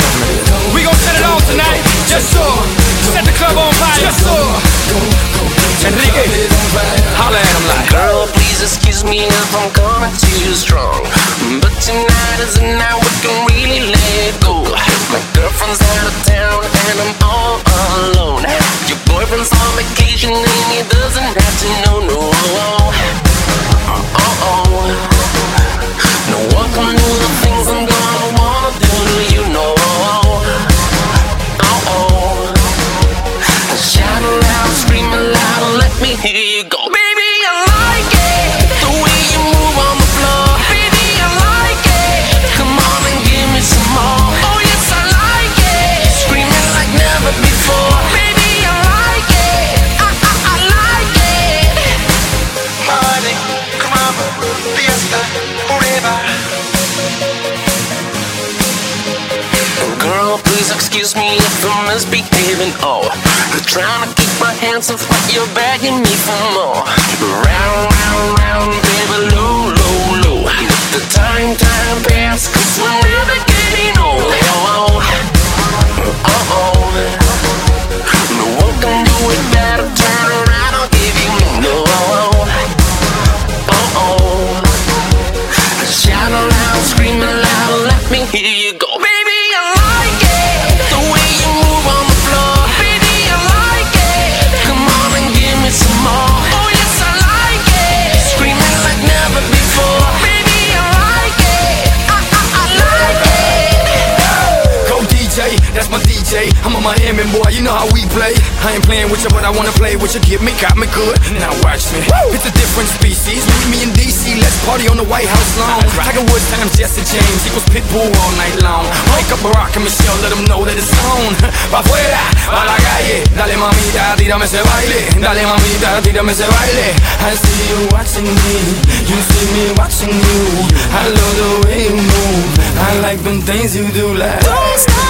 We gon' set it all tonight. Yes, sir. Set the club on fire. Yes, sir. Enrique, holla at him like. Girl, please excuse me if I'm coming too strong, but tonight is the night we can really let go. My girlfriend's out of town and I'm all alone. Your boyfriend's on vacation and he doesn't have to know, no. No one can do the things I'm gonna wanna do to you, no. Shout aloud, scream aloud, let me hear you go. Baby, I like it, the way you move on the floor. Baby, I like it, come on and give me some more. Oh yes, I like it, screaming like never before. Baby, I like it, I like it. Party, come on, fiesta, forever. Girl, please excuse me if I'm misbehaving. Oh, trying to keep my hands off, but you're begging me for more. Round, round, round, baby, low, low, low. Let the time pass, 'cause we're never getting old. No one can do it better. Turn around, I'll give you no. Shout aloud, scream aloud, let me hear you go. Baby, I like it, the way you move on the floor. Baby, I like it, come on and give me some more. Oh yes, I like it, screaming like never before. Baby, I like it, I like it. Go DJ, that's my DJ. I'm a Miami boy, you know how we play. I ain't playing with you, but I wanna play with you. Get me, got me good, now watch me. It's a different species, meet me in DC. Let's party on the White House lawn. Tiger Woods times Jesse James equals Pitbull all night long. Wake up Barack and Michelle, let them know that it's on. Pa' afuera, pa' la calle. Dale mamita, tírame ese baile. Dale mamita, tírame ese baile. I see you watching me, you see me watching you. I love the way you move, I like them things you do like. Don't stop.